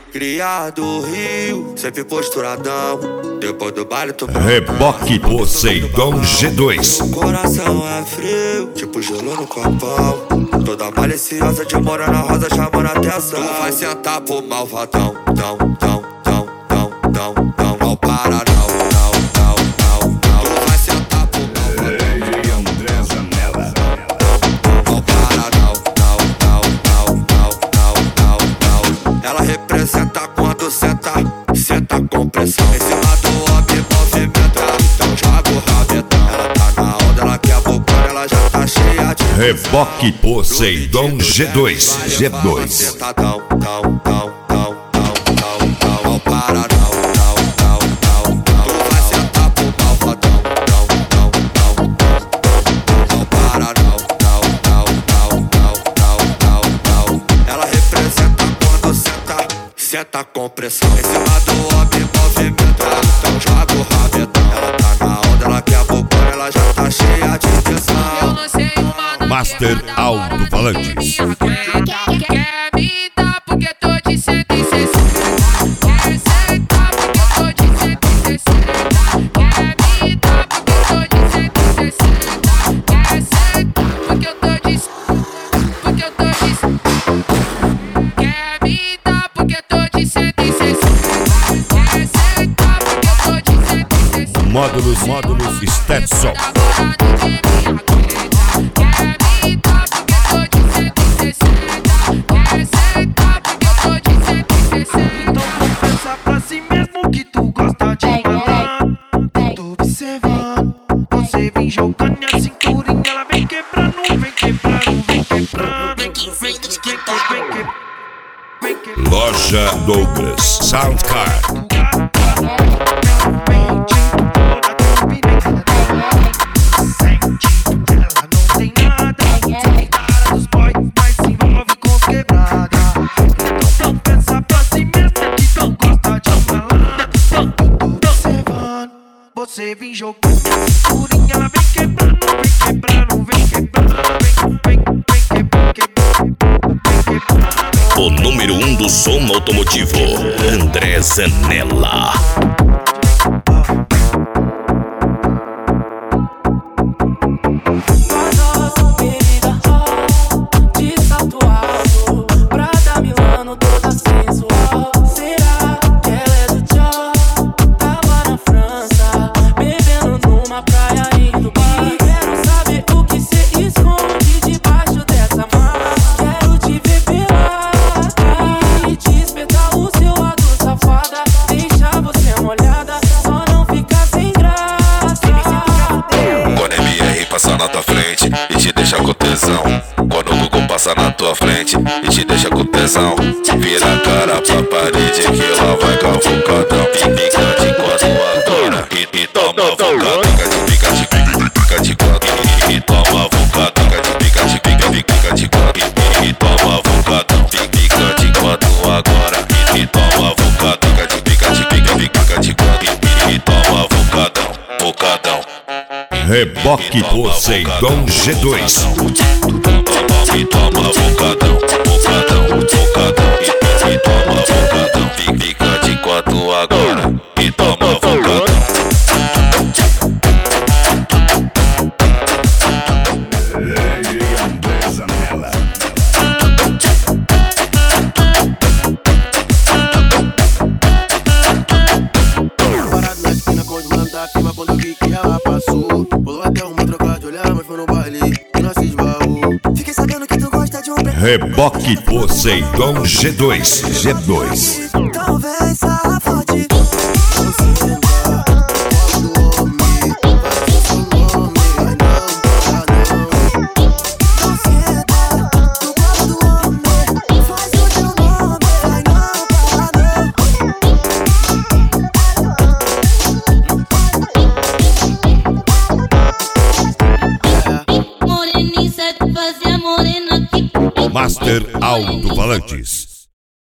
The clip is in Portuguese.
Cria do Rio, sempre posturadão. Depois do baile tu Reboque Poseidon G2. O coração é frio, tipo gelo no copão. Toda maliciosa de morena rosa chamando a atenção. Tu vai sentar pro malvadão, não para não. Tu vai sentar pro malvadão. Não para não. Ela representa quando senta com pressão. Em cima do homem movimenta, então joga o rabetão. Ela tá na onda, ela quer bocão, ela já tá cheia de Reboque Poseidon G2. Sentadão, não para não. Tu vai sentar pro malvadão, não para não. Ela representa quando senta com pressão. Em cima do homem movimenta, então joga o rabetão. Ela tá na onda, ela quer bocão, ela já tá cheia de tensão. Master Alto Falantes. Quer me dar porque tô de 160. Quer sentar porque tô de 160. Quer me dar porque tô de 160. Quer sentar porque eu tô de. Quer me dar porque tô de 160. Quer sentar porque eu tô de 160. Módulos Stetson. Jogando minha cinturinha, ela vem quebrando. Loja Douglas Soundcard. Você vem jogando cinturinha, ela vem quebrando, vem quebrando. O número 1 do som automotivo, André Zanella. Na tua frente e te deixa com tesão. Quando o Google passa na tua frente e te deixa com tesão, vira a cara pra parede que ela vai cavucadão. Pica de quatro agora e toma vulcão. Pica de quatro e toma vulcão. Pica de quatro e toma vulcão. Pica de quatro agora e toma vulcão. Pica de quatro e toma vulcão. Reboque Poseidon G2. Toma vulcadão. E toma vulcadão. Fica de quatro agora e toma vulcadão. Parado na esquina com os manos da firma, quando eu vi que ela passou, pulou até uma troca de olhar, mas foi no baile e nós se esbarrou. Fiquei sabendo que tu gosta de um Reboque Poseidon G2. Talvez a forte. Master Alto Falantes.